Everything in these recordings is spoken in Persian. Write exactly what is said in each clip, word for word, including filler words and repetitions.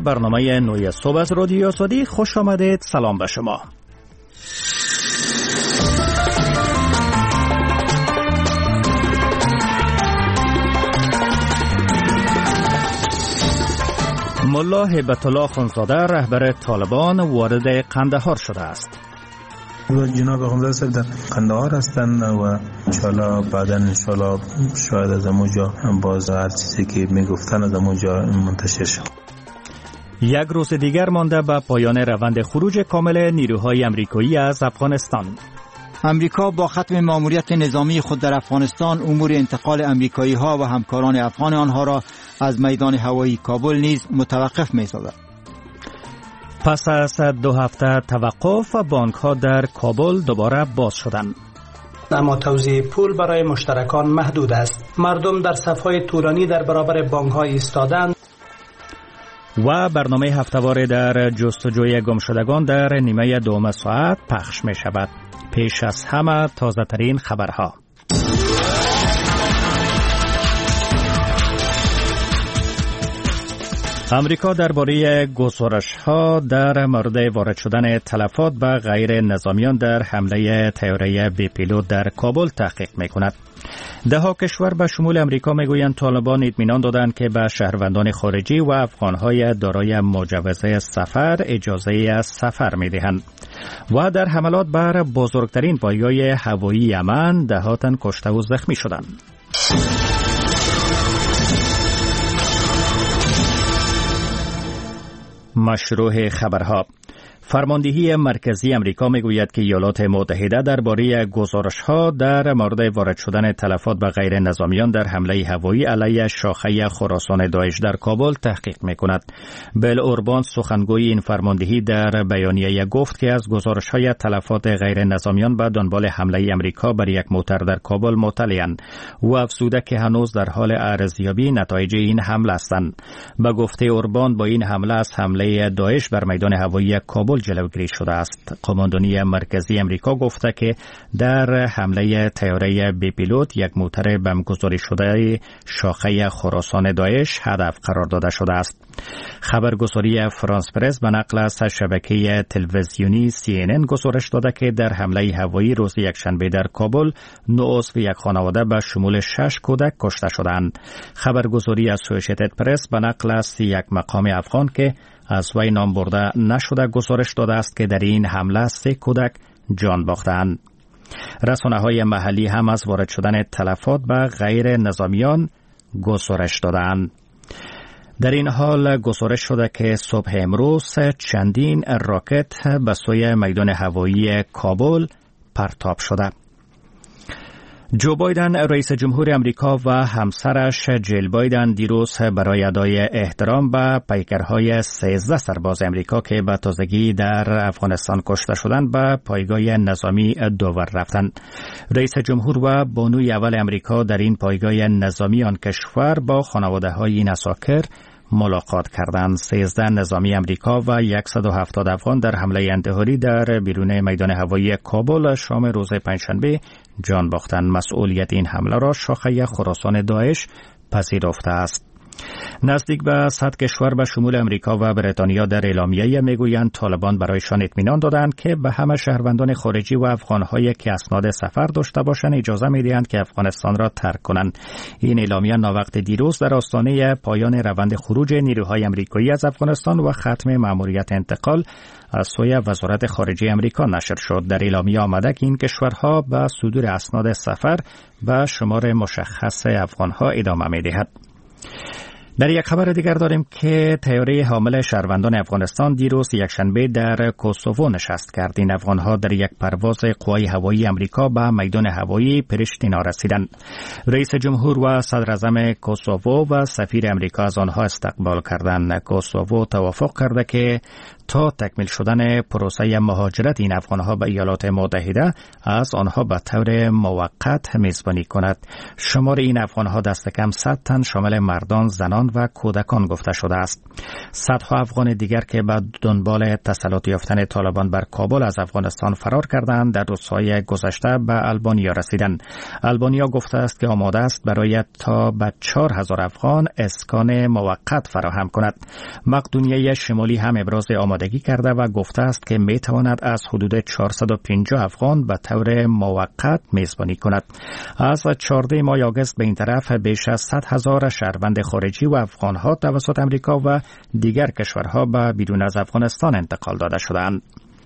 برنامه نوی صبح از رادیو آزادی خوش آمدید. سلام به شما. ملا هیبت الله خانزاده رهبر طالبان وارد قندهار شده است. جناب خانزاده صاحب در قندهار هستند و انشالله بعدا انشالله شاید از اموجا باز هر چیزی که میگفتن از اموجا منتشر شد. یک روز دیگر مانده به پایان روند خروج کامل نیروهای امریکایی از افغانستان. امریکا با ختم ماموریت نظامی خود در افغانستان امور انتقال امریکایی ها و همکاران افغان آنها را از میدان هوایی کابل نیز متوقف می سازد. پس از دو هفته توقف بانک ها در کابل دوباره باز شدند. اما توزیع پول برای مشترکان محدود است. مردم در صف‌های طولانی در برابر بانک ها ایستادند. و برنامه هفته‌وار در جستجوی گمشدگان در نیمه دوم ساعت پخش می شود. پیش از همه تازه ترین خبرها. امریکا درباره گزارش‌ها در مورد وارد شدن تلفات به غیر نظامیان در حمله طیاره بی پیلوت در کابل تحقیق می‌کند. ده‌ها کشور به شمول امریکا میگویند طالبان اطمینان دادند که به شهروندان خارجی و افغان‌های دارای مجوز سفر اجازه سفر می‌دهند. و در حملات بر بزرگترین پایگاه هوایی یمن ده‌ها تن کشته و زخمی شدند. مشروع خبرها. فرماندهی مرکزی امریکا میگوید که ایالات متحده درباره گزارش‌ها در مورد وارد شدن تلفات به غیر نظامیان در حمله هوایی علیه شاخه خراسان داعش در کابل تحقیق میکند. بیل اوربان سخنگوی این فرماندهی در بیانیه گفت که از گزارش‌های تلفات غیر نظامیان به دنبال حمله امریکا بر یک موتر در کابل مطلع‌اند و افزوده که هنوز در حال ارزیابی نتایج این حمله هستند. به گفته اوربان با این حمله از حمله داعش بر میدان هوایی کابل جلوگیری شده است. قماندانی مرکزی امریکا گفته که در حمله طیاره بی پیلوت یک موتر بمبگذاری شده شاخه خراسان داعش هدف قرار داده شده است. خبرگزاری فرانس پرس به نقل از شبکه تلویزیونی سی ان ان گزارش داده که در حمله هوایی روز یکشنبه در کابل نه عضو یک خانواده به شمول شش کودک کشته شدند. خبرگزاری اسوسییتد پرس به نقل از یک مقام افغان که از وی نام برده نشده گزارش داده است که در این حمله سه کودک جان باختند. رسانه‌های محلی هم از وارد شدن تلفات به غیر نظامیان گزارش دادند. در این حال گزارش شده که صبح امروز چندین راکت به سوی میدان هوایی کابل پرتاب شده. جو بایدن رئیس جمهور امریکا و همسرش جیل بایدن دیروز برای ادای احترام به پیکرهای سیزده سرباز امریکا که به تازگی در افغانستان کشته شدند به پایگاه نظامی دوور رفتند. رئیس جمهور و بانوی اول امریکا در این پایگاه نظامی آن کشور با خانواده های این اساکر ملاقات کردند. سیزده نظامی امریکا و صد و هفتاد افغان در حمله انتحاری در بیرون میدان هوایی کابل شام روز پنجشنبه جان باختند. مسئولیت این حمله را شاخه خراسان داعش پذیرفته است. نزدیک به صد کشور به شمول امریکا و بریتانیا در اعلامیه میگویند طالبان برایشان اطمینان دادند که به همه شهروندان خارجی و افغان‌هایی که اسناد سفر داشته باشند اجازه می‌دهند که افغانستان را ترک کنند. این اعلامیه ناوقت دیروز در آستانه پایان روند خروج نیروهای امریکایی از افغانستان و ختم مأموریت انتقال از سوی وزارت خارجه امریکا نشر شد. در اعلامیه آمده که این کشورها به صدور اسناد سفر به شمار مشخص افغان‌ها ادامه می‌دهد. در یک خبر دیگر داریم که طیاره حامل شهروندان افغانستان دیروز یکشنبه در کوسوو نشست کرد. این افغانها در یک پرواز قوای هوایی امریکا به میدان هوایی پرشتینا رسیدند. رئیس جمهور و صدر اعظم کوسوو و سفیر امریکا از آنها استقبال کردند. کوسوو توافق کرده که تا تکمیل شدن پروسه مهاجرت این افغانها به ایالات متحده از آنها به طور موقت میزبانی کند. شمار این افغانها دست کم صد تن شامل مردان، زنان و کودکان گفته شده است. صدها افغان دیگر که به دنبال تسلط یافتن طالبان بر کابل از افغانستان فرار کردند در روزهای گذشته به آلبانیا رسیدند. آلبانیا گفته است که آماده است برای تا به چهار هزار افغان اسکان موقت فراهم کند. مقدونیه شمالی هم ابراز آمادگی کرده و گفته است که می تواند از حدود چهارصد و پنجاه افغان به طور موقت میزبانی کند. از چهاردهم ماه آگوست به این طرف بیش از صد هزار شهروند خارجی و افغانها توسط امریکا و دیگر کشورها به بیرون از افغانستان انتقال داده شدند.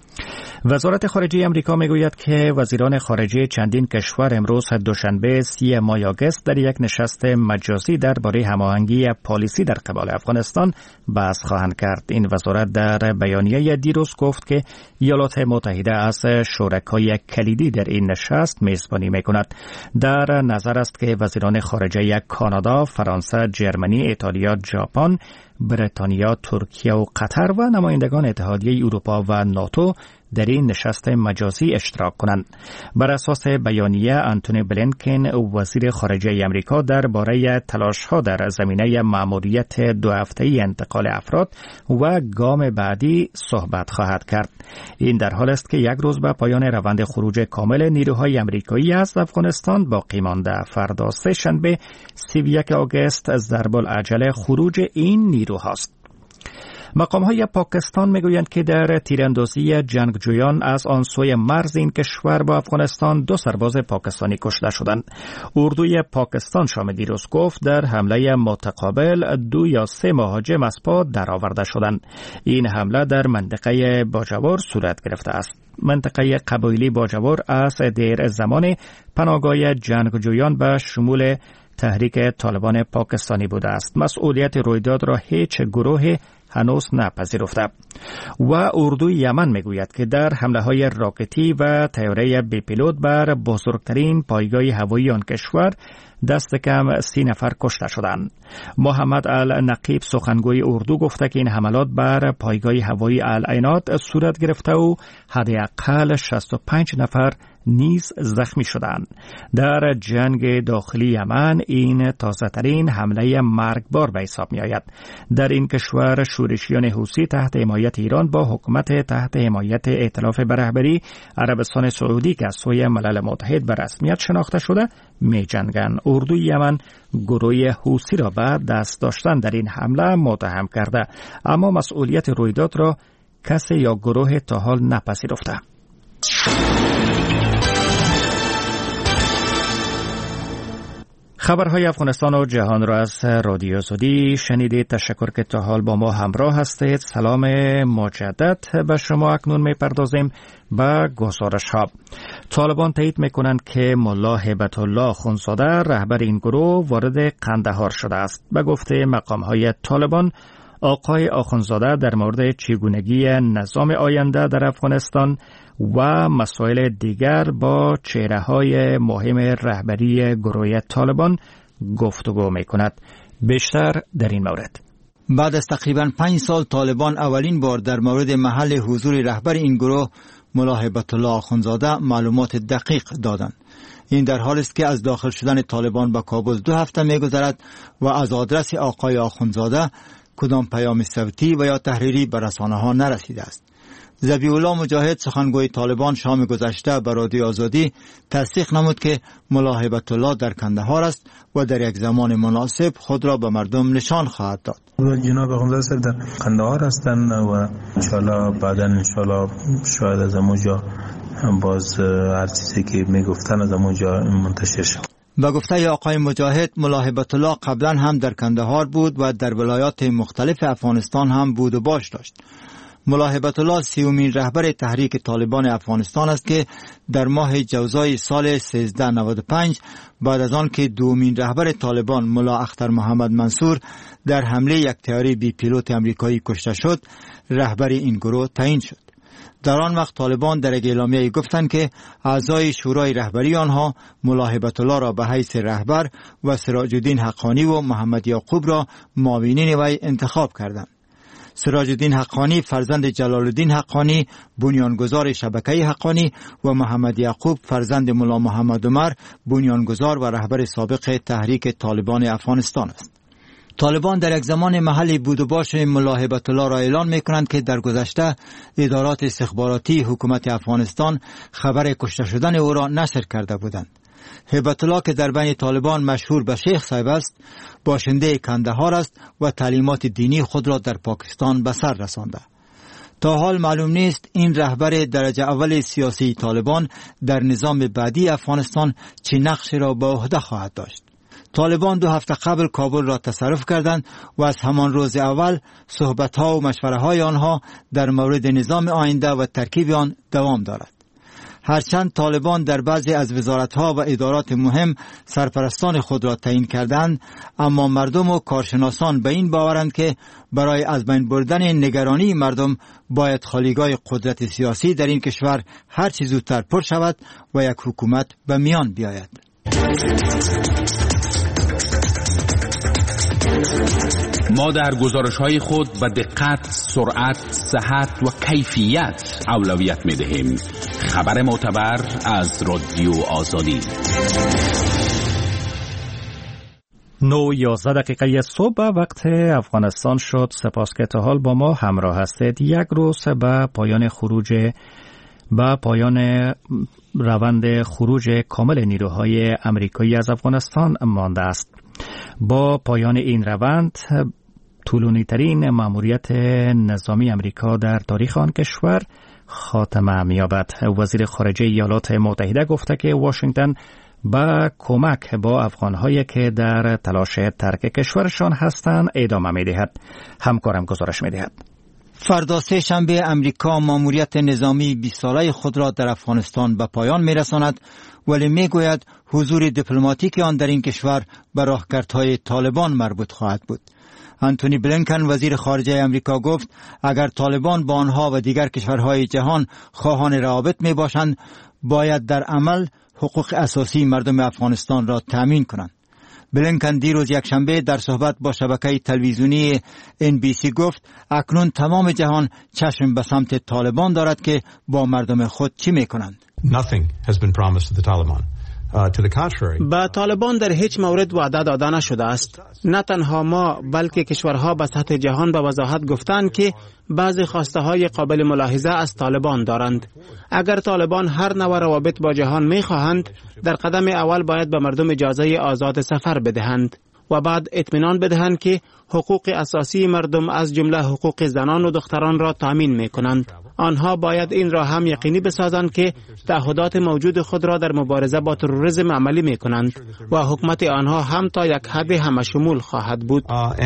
وزارت خارجه امریکا میگوید که وزیران خارجه چندین کشور امروز دوشنبه سی ماه آگوست در یک نشست مجازی درباره هماهنگی پالیسی در قبال افغانستان بحث خواهند کرد. این وزارت در بیانیه دیروز گفت که ایالات متحده از شرکای کلیدی در این نشست میزبانی میکند. در نظر است که وزیران خارجه کانادا، فرانسه، جرمنی، ایتالیا، ژاپن، بریتانیا، ترکیه و قطر و نمایندگان اتحادیه اروپا و ناتو در این نشست مجازی اشتراک کنند. بر اساس بیانیه آنتونی بلینکن وزیر خارجه امریکا درباره تلاش‌ها در زمینه مأموریت دو هفته‌ای انتقال افراد و گام بعدی صحبت خواهد کرد. این در حال است که یک روز به پایان روند خروج کامل نیروهای امریکایی از افغانستان باقی مانده. فردا سه شنبه سی و یک آگوست ضرب العجله خروج این نیروهاست. مقام‌های پاکستان میگویند که در تیراندازی جنگجویان از آن سوی مرز این کشور با افغانستان دو سرباز پاکستانی کشته شدند. اردوی پاکستان شام دیروز گفت در حمله متقابل دو یا سه مهاجم از پا درآورده شدند. این حمله در منطقه باجوار صورت گرفته است. منطقه قبایلی باجوار از دیر زمان پناهگاه جنگجویان به شمول تحریک طالبان پاکستانی بوده است. مسئولیت رویداد را هیچ گروه هنوز نپذیرفته. و اردوی یمن میگوید که در حمله های راکتی و طیاره بی پیلوت بر بزرگترین پایگاه هوایی آن کشور دست کم سی نفر کشته شدند. محمد النقیب سخنگوی اردو گفته که این حملات بر پایگاه هوایی العینات صورت گرفته و حداقل شصت و پنج نفر نیز زخمی شدند. در جنگ داخلی یمن این تازه‌ترین حمله مرگبار به حساب می‌آید. در این کشور شورشیان حوثی تحت حمایت ایران با حکومت تحت حمایت ائتلاف به رهبری عربستان سعودی که از سوی ملل متحد به رسمیت شناخته شده می‌جنگند. اردوی یمن گروه حوثی را به دست داشتن در این حمله متهم کرده، اما مسئولیت رویداد را کسی یا گروه تا حال نپذیرفته. خبرهای افغانستان و جهان را از رادیو زودی شنیدید. تشکر که تا حال با ما همراه هستید. سلام مجدد به شما. اکنون میپردازیم به گزارش ها. طالبان تایید میکنند که ملا هیبت الله آخوندزاده رهبر این گروه وارد قندهار شده است. به گفته مقام های طالبان، آقای آخوندزاده در مورد چگونگی نظام آینده در افغانستان و مسائل دیگر با چهره‌های مهم رهبری گروه طالبان گفتگو می‌کند. بیشتر در این مورد. بعد از تقریباً پنج سال طالبان اولین بار در مورد محل حضور رهبر این گروه ملا هیبت الله آخوندزاده معلومات دقیق دادند. این در حال است که از داخل شدن طالبان به کابل دو هفته می‌گذرد و از آدرس آقای آخوندزاده کدام پیام صوتی و یا تحریری به رسانه‌ها نرسیده است. ذبیح الله مجاهد سخنگوی طالبان شام گذشته به رادیو آزادی تصدیق نمود که ملا هیبت الله در کندهار است و در یک زمان مناسب خود را به مردم نشان خواهد داد. جناب آخوندزاده صاحب در کندهار هستند و انشالله بعدا انشالله شاید از اونجا باز هر چیزی که میگفتن از اونجا منتشر شد. با گفته آقای مجاهد، ملا هیبت الله قبلا هم در کندهار بود و در ولایات مختلف افغانستان هم بود و باش داشت. ملا هیبت الله سیومین رهبر تحریک طالبان افغانستان است که در ماه جوزای سال سیزده نود و پنج بعد از آن که دومین رهبر طالبان ملا اختر محمد منصور در حمله یک طیاره بی پیلوت امریکایی کشته شد، رهبر این گروه تعیین شد. در آن وقت طالبان در یک اعلامیه گفتند که اعضای شورای رهبری آنها ملا هیبت الله را به حیث رهبر و سراج الدین حقانی و محمد یعقوب را معاونین وی انتخاب کردند. سراج الدین حقانی فرزند جلال الدین حقانی بنیانگذار شبکه حقانی و محمد یعقوب فرزند ملا محمد عمر بنیانگذار و رهبر سابق تحریک طالبان افغانستان است. طالبان در یک زمان محلی بود و باش ملا هیبت الله را اعلان می کنند که در گذشته ادارات استخباراتی حکومت افغانستان خبر کشته شدن او را نشر کرده بودند. هیبت الله که در بین طالبان مشهور به شیخ صاحب است، باشنده کندهار است و تعلیمات دینی خود را در پاکستان به سر رسانده. تا حال معلوم نیست این رهبر درجه اول سیاسی طالبان در نظام بعدی افغانستان چه نقشی را به عهده خواهد داشت. طالبان دو هفته قبل کابل را تصرف کردند و از همان روز اول صحبت‌ها و مشوره‌های آنها در مورد نظام آینده و ترکیب آن دوام دارد. هرچند طالبان در بعضی از وزارت‌ها و ادارات مهم سرپرستان خود را تعیین کردند، اما مردم و کارشناسان به این باورند که برای از بین بردن نگرانی مردم باید خالیگاه قدرت سیاسی در این کشور هر چه زودتر پر شود و یک حکومت به میان بیاید. ما در گزارش‌های خود به دقت، سرعت، صحت و کیفیت اولویت می‌دهیم. خبر معتبر از رادیو آزادی. نو یازده دقیقه صبح وقت افغانستان شد. سپاس که تا حال با ما همراه هستید. یک روز به پایان خروج با پایان روند خروج کامل نیروهای امریکایی از افغانستان مانده است. با پایان این روند طولانی ترین مأموریت نظامی امریکا در تاریخ آن کشور خاتمه می‌یابد. وزیر خارجه ایالات متحده گفته که واشنگتن با کمک با افغان‌هایی که در تلاش ترک کشورشان هستند ادامه می‌دهد. همکارم گزارش می‌دهد. فردا سه شنبه امریکا مأموریت نظامی بیست ساله خود را در افغانستان به پایان می‌رساند، ولی می‌گوید حضور دیپلماتیک آن در این کشور به راهکردهای طالبان مربوط خواهد بود. انتونی بلینکن وزیر خارجه امریکا گفت اگر طالبان با آنها و دیگر کشورهای جهان خواهان روابط می باشند، باید در عمل حقوق اساسی مردم افغانستان را تامین کنند. بلینکن دیروز یکشنبه در صحبت با شبکه تلویزیونی ان بی سی گفت اکنون تمام جهان چشم به سمت طالبان دارد که با مردم خود چی می کنند. Nothing has been promised to the Taliban. به طالبان در هیچ مورد وعده داده نشده است. نه تنها ما بلکه کشورها به سطح جهان به وضاحت گفتند که بعضی خواسته های قابل ملاحظه از طالبان دارند. اگر طالبان هر نوع روابط با جهان می خواهند، در قدم اول باید به مردم اجازه آزاد سفر بدهند و بعد اطمینان بدهند که حقوق اساسی مردم از جمله حقوق زنان و دختران را تامین می کنند. آنها باید این را هم یقینی بسازند که تعهدات موجود خود را در مبارزه با تروریسم عملی می کنند و حکومت آنها هم تا یک حد همه شمول خواهد بود.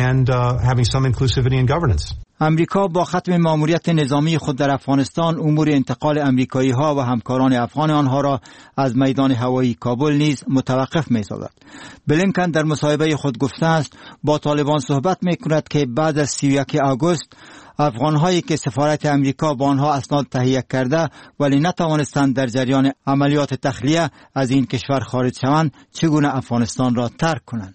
امریکا با ختم مأموریت نظامی خود در افغانستان امور انتقال امریکایی ها و همکاران افغان آنها را از میدان هوایی کابل نیز متوقف می سازد. بلینکن در مصاحبه خود گفته است با طالبان صحبت می کند که بعد از سی و یک آگوست افغان‌هایی که سفارت امریکا با آنها اسناد تهیه کرده ولی نتوانستند در جریان عملیات تخلیه از این کشور خارج شوند، چگونه افغانستان را ترک کنند.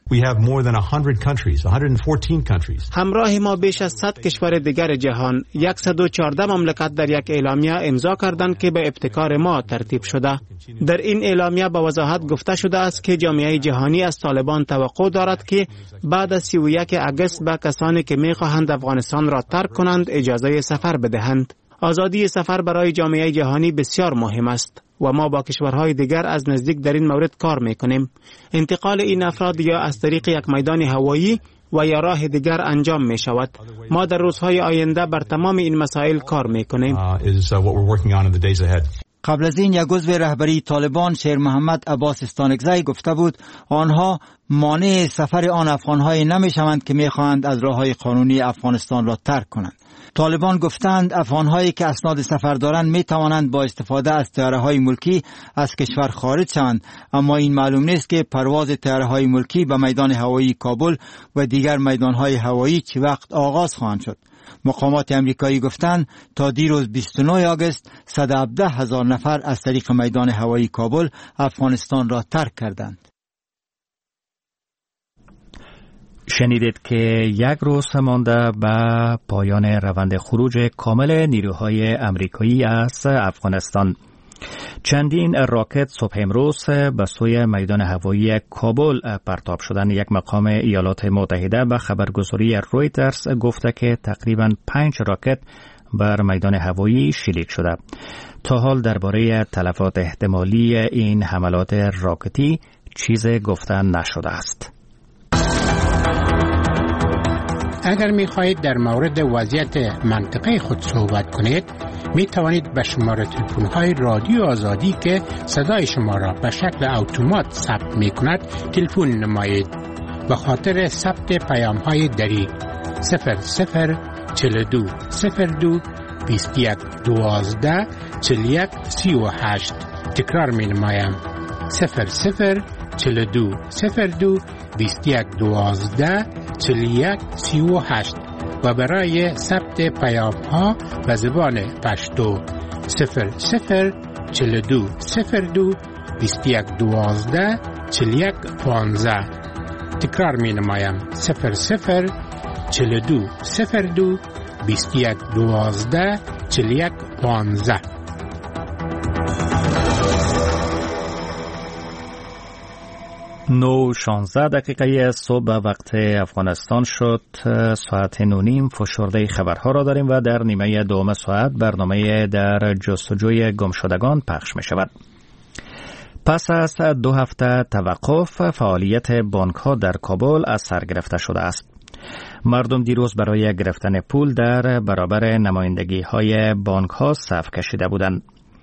همراه ما بیش از صد کشور دیگر جهان، صد و چهارده مملکت در یک اعلامیه امضا کردند که به ابتکار ما ترتیب شده. در این اعلامیه به وضاحت گفته شده است که جامعه جهانی از طالبان توقع دارد که بعد از سی و یک آگوست به کسانی که می‌خواهند افغانستان را ترک کنند اجازه سفر بدهند. آزادی سفر برای جامعه جهانی بسیار مهم است و ما با کشورهای دیگر از نزدیک در این مورد کار میکنیم. انتقال این افراد یا از طریق یک میدان هوایی و یا راه دیگر انجام می شود. ما در روزهای آینده بر تمام این مسائل کار میکنیم. قبل از این یک عضو رهبری طالبان شیر محمد عباس استانکزی گفته بود آنها مانع سفر آن افغان‌های نمی‌شوند که می‌خواهند از راه‌های قانونی افغانستان را ترک کنند. طالبان گفتند افغان‌هایی که اسناد سفر دارند می‌توانند با استفاده از طیاره‌های ملکی از کشور خارج شوند، اما این معلوم نیست که پرواز طیاره‌های ملکی به میدان هوایی کابل و دیگر میدان‌های هوایی چه وقت آغاز خواهند شد. مقامات امریکایی گفتند تا دیروز بیست و نه آگوست صد و هفده هزار نفر از طریق میدان هوایی کابل افغانستان را ترک کردند. شنیدید که یک روز مانده به پایان روند خروج کامل نیروهای امریکایی از افغانستان. چندین راکت صبح امروز به سوی میدان هوایی کابل پرتاب شدند. یک مقام ایالات متحده به خبرگزاری رویترز گفته که تقریباً پنج راکت بر میدان هوایی شلیک شده. تا حال درباره تلفات احتمالی این حملات راکتی چیز گفته نشده است. اگر می خواهید در مورد وضعیت منطقه خود صحبت کنید، می توانید به شماره تلفن های رادیو آزادی که صدای شما را به شکل اتومات ثبت می کند تلفن نمایید. به خاطر ثبت پیام های دری صفر صفر چهل و دو صفر دو بیست و یک دوازده چهل و یک سی و هشت تکرار می نمایم. صفر صفر چهل و دو صفر دو بیست و یک دوازده چهل و یک سی و هشت و برای ثبت پیام ها به زبان پشتو صفر صفر چهل و دو صفر دو بیست و یک دوازده چهل و یک پانزده. تکرار می نمایم. صفر صفر چهل و دو صفر دو بیست و یک دوازده چهل و یک پانزده. نو شانزده دقیقه صبح وقت افغانستان شد. ساعت نونیم فشرده خبرها را داریم و در نیمه دوم ساعت برنامه در جستجوی گمشدگان پخش می شود. پس از دو هفته توقف فعالیت بانک ها در کابل از سر گرفته شده است. مردم دیروز برای گرفتن پول در برابر نمایندگی های بانک ها صف کشیده بودند.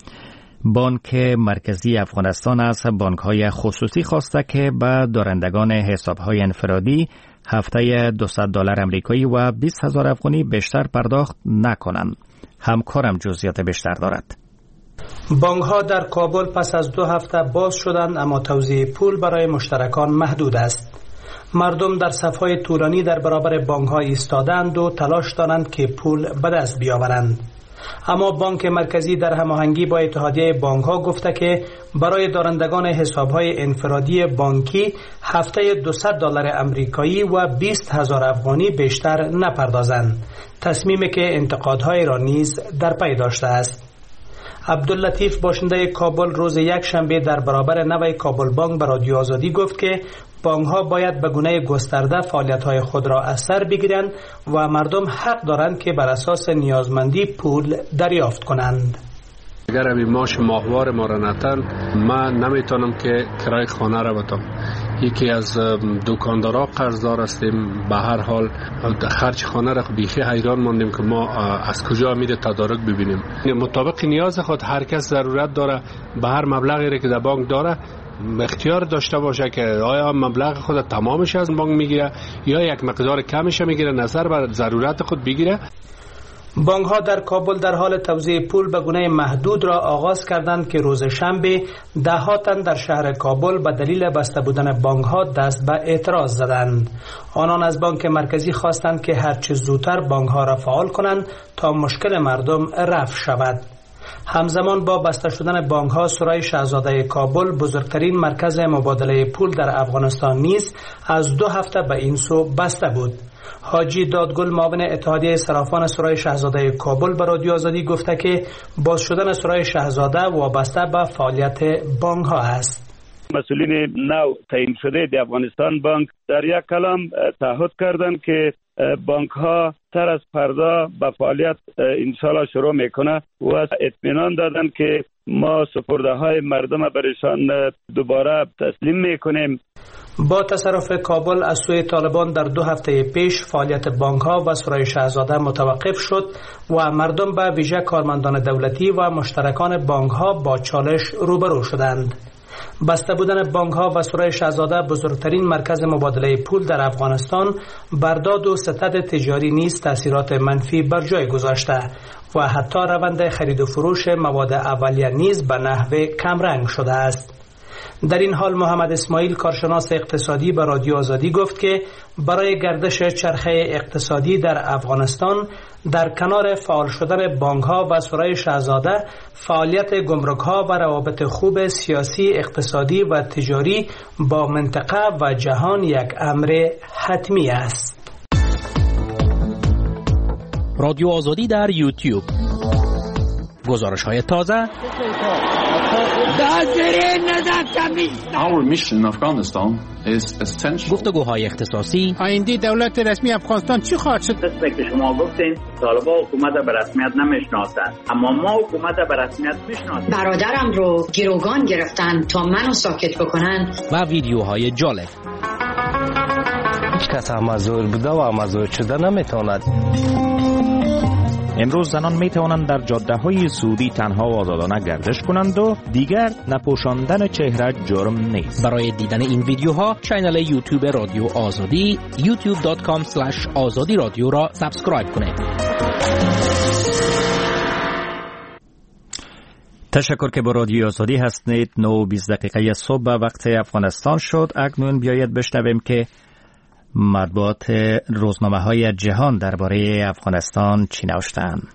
بانک مرکزی افغانستان از بانک‌های خصوصی خواسته که به دارندگان حساب‌های انفرادی هفته دویست دلار آمریکایی و بیست هزار افغانی بیشتر پرداخت نکنند. همکارم جزئیات بیشتر دارد. بانک‌ها در کابل پس از دو هفته باز شدند، اما توزیع پول برای مشترکان محدود است. مردم در صف‌های طولانی در برابر بانک‌ها ایستادند و تلاش دارند که پول به دست بیاورند. اما بانک مرکزی در هماهنگی با اتحادیه بانک‌ها گفته که برای دارندگان حساب‌های انفرادی بانکی هفته دویست دلار آمریکایی و بیست هزار افغانی بیشتر نپردازند، تصمیمی که انتقادهای را نیز در پی داشته است. عبداللطیف باشنده کابل روز یک شنبه در برابر نوی کابل بانک به رادیو آزادی گفت که بانک‌ها باید به گونه گسترده فعالیت‌های خود را از سر بگیرند و مردم حق دارند که بر اساس نیازمندی پول دریافت کنند. اگر همین معاش ماهوار ما را ندن، من نمیتونم که کرای خانه را بدم. یکی از دکاندارا قرضدار هستیم، به هر حال خرج خانه را بیخی حیران ماندیم که ما از کجا میره تدارک ببینیم. مطابق نیاز خود هر کس ضرورت داره به هر مبلغی که در بانک داره اختیار داشته باشه که آیا مبلغ خود تمامش از بانک میگیره یا یک مقدار کمش میگیره، نظر بر ضرورت خود بگیره. بانک ها در کابل در حال توزیع پول به گونه محدود را آغاز کردند که روز شنبه ده ها تن در شهر کابل به دلیل بسته بودن بانک ها دست به اعتراض زدند. آنان از بانک مرکزی خواستند که هرچه زودتر بانک ها را فعال کنند تا مشکل مردم رفع شود. همزمان با بسته شدن بانک ها، سرای شاهزاده کابل، بزرگترین مرکز مبادله پول در افغانستان نیز از دو هفته به این سو بسته بود. حاجی دادگل معاون اتحادیه صرافان سرای شاهزاده کابل به رادیو آزادی گفته که باز شدن سرای شاهزاده وابسته به فعالیت بانک ها است. مسئولین نو تعیین شده در افغانستان بانک در یک کلام تعهد کردند که بانک ها تر از فردا به فعالیت انشالله شروع میکنه و اطمینان دادند که ما سپرده های مردم برشان دوباره تسلیم میکنیم. با تصرف کابل از سوی طالبان در دو هفته پیش فعالیت بانک ها و سرای شاهزاده متوقف شد و مردم به ویژه کارمندان دولتی و مشترکان بانک ها با چالش روبرو شدند. بسته بودن بانک ها و سرای شاهزاده، بزرگترین مرکز مبادله پول در افغانستان، برداد و ستد تجاری نیز تاثیرات منفی بر جای گذاشته و حتی روند خرید و فروش مواد اولیه نیز به نحو کمرنگ شده است. در این حال محمد اسماعیل کارشناس اقتصادی به رادیو آزادی گفت که برای گردش چرخه اقتصادی در افغانستان در کنار فعال شدن بانک‌ها و سرای شاهزاده، فعالیت گمرک‌ها و روابط خوب سیاسی، اقتصادی و تجاری با منطقه و جهان یک امر حتمی است. رادیو آزادی در یوتیوب. گزارش‌های تازه. Our mission in Afghanistan is essential. گفتگوهای اختصاصی. آینده دولت رسمی افغانستان چی خواهد شد؟ قسمتی که شما گفتین طالبان حکومت به رسمیت نمیشناسند، اما ما حکومت به رسمیت میشناسیم. برادرم رو گروگان گرفتن تا منو ساکت بکنن. و ویدیوهای جالب. هیچ کس مزور بوده و مزور شده نمیتواند. امروز زنان می توانند در جاده های سعودی تنها و آزادانه گردش کنند و دیگر نپوشاندن چهره جرم نیست. برای دیدن این ویدیوها کانال یوتیوب رادیو آزادی یوتیوب دات کام اسلش آزادی رادیو را سابسکرایب کنید. تشکر که با رادیو آزادی هستید. نه و بیست دقیقه صبح به وقت افغانستان شد. اکنون بیایید بشنویم که مطبوعات روزنامه‌های جهان درباره افغانستان چی نوشتند.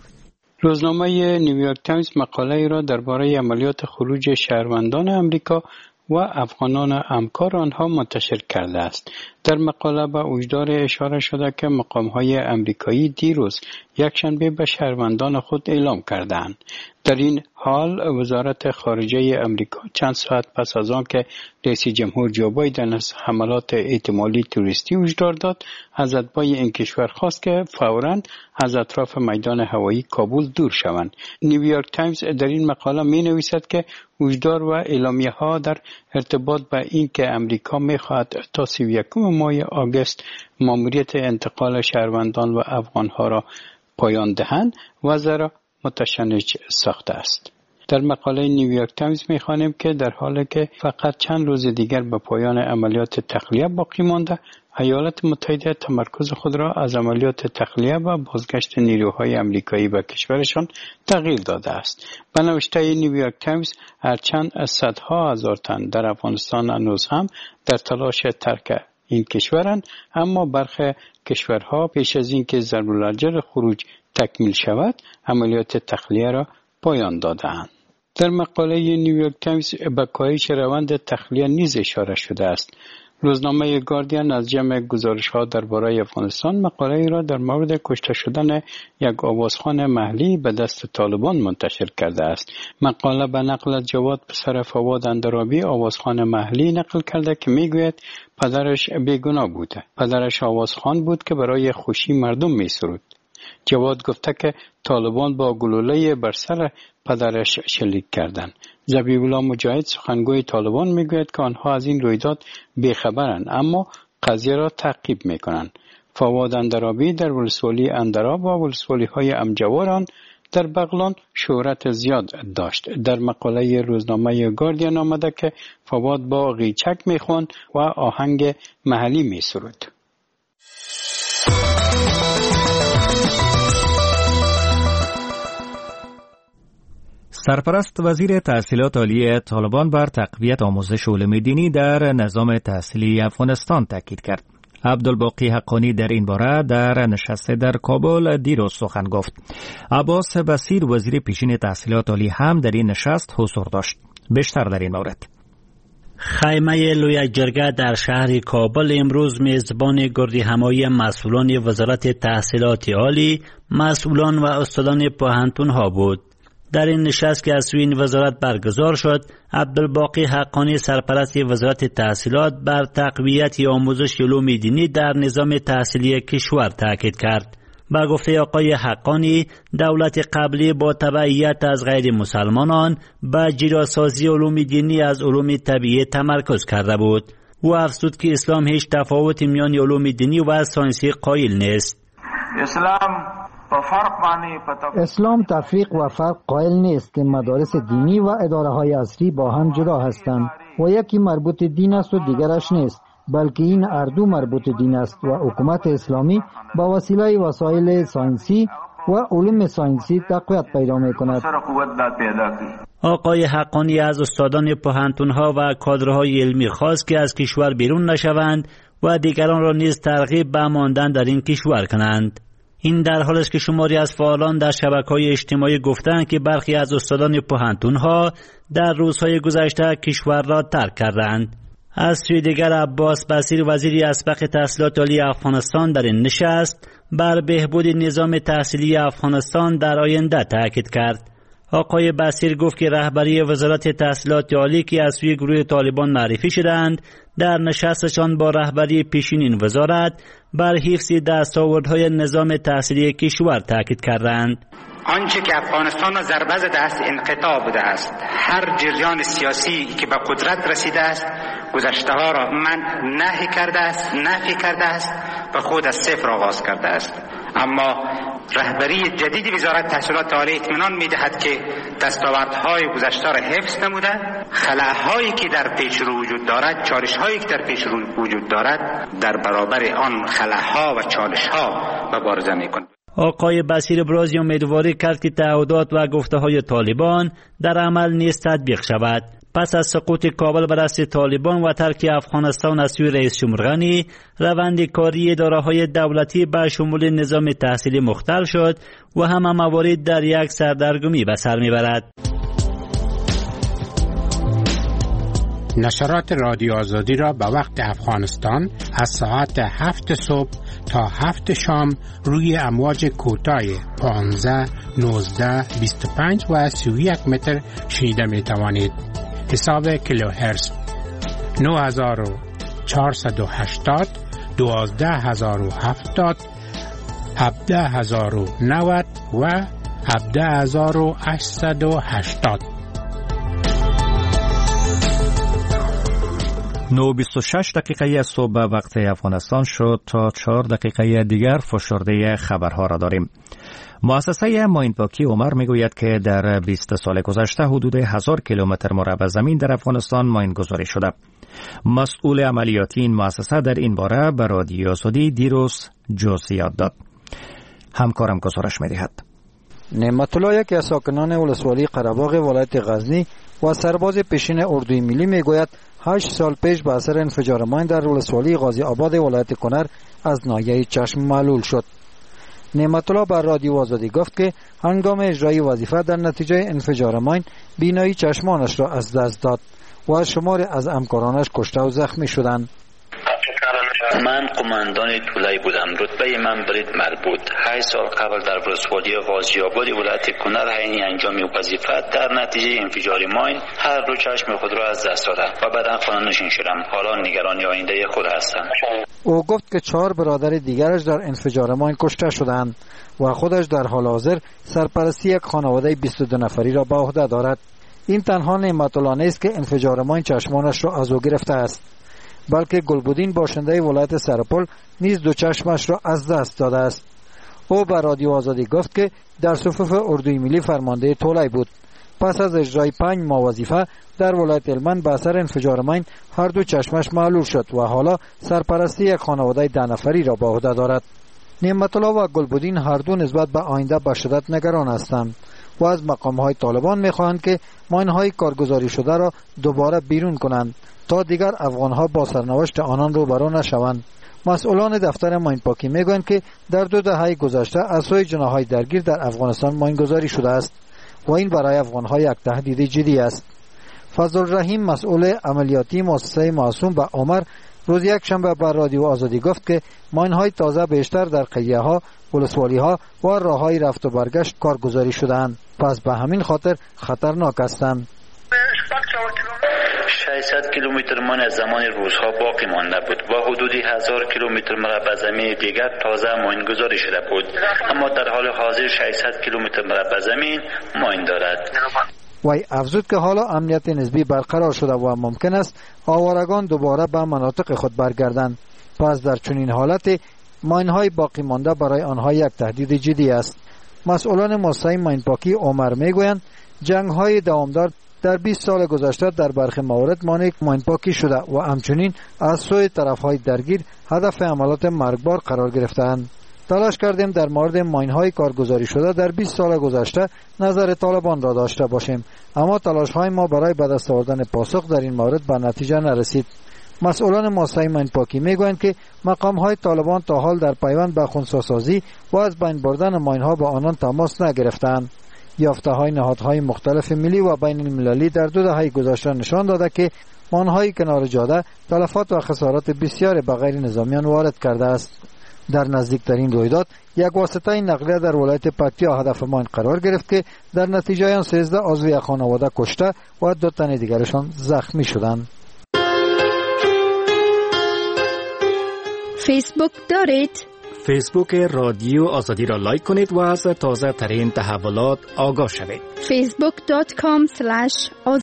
روزنامه نیویورک تایمز مقاله ای را درباره عملیات خروج شهروندان امریکا و افغانان همکار آنها منتشر کرده است. در مقاله به وجدار اشاره شده که مقام‌های امریکایی دیروز یکشنبه به شهروندان خود اعلام کردند. در این حال وزارت خارجه امریکا چند ساعت پس از آن که رئیس جمهور جو بایدن از حملات احتمالی توریستی هشدار داد، از اتباع این کشور خواست که فوراً از اطراف میدان هوایی کابل دور شوند. نیویورک تایمز در این مقاله می نویسد که هشدار و اعلامیه ها در ارتباط با این که امریکا می خواهد تا سی و یکم ماه آگوست ماموریت انتقال شهروندان و افغان ها را پایان دهند وضع را متشنج ساخته است. در مقاله نیویورک تایمز می‌خوانیم که در حالی که فقط چند روز دیگر به پایان عملیات تخلیه باقی مانده، ایالات متحده تمرکز خود را از عملیات تخلیه و بازگشت نیروهای امریکایی به کشورشان تغییر داده است. به نوشته نیویورک تایمز، هرچند از صدها هزار تن در افغانستان هنوز هم در تلاش ترک این کشورند، اما برخی کشورها پیش از اینکه ضرب الاجل خروج تکمیل شود عملیات تخلیه را پایان داده‌اند. در مقاله نیویورک تایمز به کاهش روند تخلیه نیز اشاره شده است. روزنامه گاردین از جمع گزارش‌ها درباره افغانستان مقاله‌ای را در مورد کشته شدن یک آوازخوان محلی به دست طالبان منتشر کرده است. مقاله به نقل از جواد پسر فواد اندرابی آوازخوان محلی نقل کرده که میگوید پدرش بیگناه بوده. پدرش آوازخوان بود که برای خوشی مردم می‌سرود. جواد گفته که طالبان با گلوله بر سر پدرش شلیک کردند. ذبیح الله مجاهد سخنگوی طالبان میگوید که آنها از این رویداد بیخبرند اما قضیه را تعقیب میکنند. فواد اندرابی در ولسوالی اندراب و ولسوالی های امجواران در بغلان شهرت زیاد داشت. در مقاله روزنامه گاردین آمده که فواد با قیچک میخواند و آهنگ محلی میسرود. سرپرست وزیر تحصیلات عالی طالبان بر تقویت آموزش علوم دینی در نظام تحصیلی افغانستان تاکید کرد. عبدالباقی حقانی در این باره در نشست در کابل دیروز سخن گفت. عباس بصیر وزیر پیشین تحصیلات عالی هم در این نشست حضور داشت. بیشتر در این مورد. خیمه لوی جرگه در شهر کابل امروز میزبان گردی همایی مسئولان وزارت تحصیلات عالی، مسئولان و استادان پوهنتون ها بود. در این نشست که از سوی این وزارت برگزار شد، عبدالباقی حقانی سرپرست وزارت تحصیلات بر تقویت آموزش علوم دینی در نظام تحصیلی کشور تاکید کرد. با گفته آقای حقانی، دولت قبلی با تبعیت از غیر مسلمانان به جداسازی علوم دینی از علوم طبیعی تمرکز کرده بود. او افزود که اسلام هیچ تفاوت میان علوم دینی و ساینسی قائل نیست. اسلام اسلام تفریق و فرق قائل نیست که مدارس دینی و اداره های اصلی با هم جدا هستند و یکی مربوط دین است و دیگرش نیست، بلکه این هر دو مربوط دین است و حکومت اسلامی با وسیله وسایل ساینسی و علوم ساینسی تقویت پیدا می کند. آقای حقانی از استادان پوهنتون‌ها و کادرهای علمی خواست که از کشور بیرون نشوند و دیگران را نیز ترغیب به ماندن در این کشور کنند. این در حالی است که شماری از فعالان در شبکه‌های اجتماعی گفتند که برخی از استادان پوهنتون‌ها در روزهای گذشته کشور را ترک کردند. از سوی دیگر عباس بصیر وزیر اسبق تحصیلات عالی افغانستان در این نشست بر بهبود نظام تحصیلی افغانستان در آینده تاکید کرد. آقای بصیر گفت که رهبری وزارت تحصیلات عالی که از سوی گروه طالبان معرفی شدند در نشستشان با رهبری پیشین این وزارت بر حفظ دستاوردهای نظام تحصیلی کشور تاکید کردند. آنچه که افغانستان را ضربه زده است انقطاع بوده است. هر جریان سیاسی که به قدرت رسیده است گذشته ها را من نهی کرده است، نفی کرده است و خود از صفر آغاز کرده است. اما رهبری جدید وزارت تحصیلات عالی اطمینان می‌دهد که دستاوردهای گذشته را حفظ نموده، خلاهایی که در پیش رو وجود دارد، چالش‌هایی که در پیش رو وجود دارد در برابر آن خلاها و چالش‌ها مبارزه می‌کند. آقای بصیر ابراز امیدواری کرد که تعهدات و گفته‌های طالبان در عمل نیز تطبیق شود. پس از سقوط کابل بر دست طالبان و ترک افغانستان از سوی رئیس جمهور غنی، روند کاری اداره‌های دولتی به شمول نظام تحصیلی مختل شد و همه موارد در یک سردرگمی به سر می‌برد. نشرات رادیو آزادی را به وقت افغانستان از ساعت هفت صبح تا هفت شام روی امواج کوتاه پانزده، نوزده، بیست و پنج و سی و یک متر شنیده می توانید. حساب کیلوهرتز نه هزار و چهارصد و هشتاد، دوازده هزار و هفتاد، هفده هزار و نود و هفده هزار و هشتصد و هشتاد. نو بیست و شش دقیقه صبح وقت افغانستان شد. تا چهار دقیقه دیگر فشرده خبرها را داریم. مؤسسه ماینپاکی عمر میگوید که در بیست سال گذشته حدود هزار کیلومتر مربع زمین در افغانستان ماین گذاری شده. مسئول عملیاتی این مؤسسه در این باره به رادیو آزادی دیروز جزئیات داد. همکارم گزارش می‌دهد. نعمت الله یکی از ساکنان ولسوالی قره‌باغ ولایت غزنی و سرباز پیشین اردوی ملی میگوید هشت سال پیش به اثر انفجار ماین در ولسوالی غازی آباد ولایت کنر از ناحیه چشم معلول شد. نعمت الله بر رادیو آزادی گفت که هنگام اجرای وظیفه در نتیجه انفجار ماین بینایی چشمانش را از دست داد و شماری از همکارانش کشته و زخمی شدند. من قماندان طولای بودم. رتبه من برید مربوط. هشت سال قبل در ولسوالی غازی آباد ولایت کنر حین انجام وظیفه در نتیجه انفجار ماین هر دو چشم خود را از دست دادم و بعد خانه نشین شدم. حالا نگران آینده خود هستم. او گفت که چهار برادر دیگرش در انفجار ماین کشته شدند و خودش در حال حاضر سرپرستی یک خانواده بیست و دو نفری را به عهده دارد. این تنها نعمت الله نیست که انفجار ماین چشمانش را از او گرفته است، بلکه گلبودین باشنده ولایت سرپل نیز دو چشمش را از دست داده است. او به رادیو آزادی گفت که در صفوف اردوی ملی فرمانده طولای بود. پس از اجرای پنج ماه وظیفه در ولایت هلمند به اثر انفجار ماین هر دو چشمش معلول شد و حالا سرپرستی یک خانواده ده نفری را به عهده دارد. نعمت الله و گلبودین هر دو نسبت به آینده به شدت نگران هستند و از مقام‌های طالبان می‌خواهند که ماین‌های کارگزاری شده را دوباره بیرون کنند تا دیگر افغان‌ها با سرنوشت آنان روبرو نشوند. مسئولان دفتر ماینپاکی میگویند که در دو دهه گذشته از سوی جناح‌های درگیر در افغانستان ماینگذاری شده است و این برای افغان‌ها یک تهدید جدی است. فضل الرحیم مسئول عملیاتی مؤسسه معصوم به عمر روز یک شنبه بر رادیو آزادی گفت که ماین‌های تازه بیشتر در قریه‌ها، ولسوالی‌ها و راه‌های رفت و برگشت کارگزاری شده‌اند، پس به همین خاطر خطرناک هستند. ششصد کیلومتر ماین از زمان روزها باقی مانده بود و حدود هزار کیلومتر مربع زمین دیگر تازه ماین گذاری شده بود، اما در حال حاضر ششصد کیلومتر مربع زمین ماین دارد. وی افزود که حالا امنیت نسبی برقرار شده و ممکن است آوارگان دوباره به مناطق خود برگردند. پس در چنین حالت ماین‌های باقی مانده برای آنها یک تهدید جدی است. مسئولان مؤسسه ماینپاکی عمر میگویند جنگ‌های دوامدار در بیست سال گذشته در برخی موارد مانع ماینپاکی شده و همچنین از سوی طرف‌های درگیر هدف عملیات مرگبار قرار گرفتند. تلاش کردیم در مورد ماین‌های کارگزاری شده در بیست سال گذشته نظر طالبان را داشته باشیم، اما تلاش‌های ما برای به دست آوردن پاسخ در این مورد به نتیجه نرسید. مسئولان مؤسسه ماین پاکی میگویند که مقام‌های طالبان تا حال در پیوند به خنثی‌سازی و از بین بردن ماین‌ها با آنان تماس نگرفتند. یافته‌های نهادهای مختلف ملی و بین المللی در دو دهه گذشته نشان داده که ماین‌های کنار جاده تلفات و خسارات بسیار به غیر نظامیان وارد کرده است. در نزدیکترین رویداد یک واسطه نقلیه در ولایت پکتیا هدف ماین قرار گرفت که در نتیجه آن سیزده عضو یک خانواده کشته و دو تن دیگرشان زخمی شدند. فیسبوک دارید؟ فیسبوک رادیو آزادی را لایک کنید و از تازه ترین تحولات آگاه شوید. فیسبوک دات کام سلش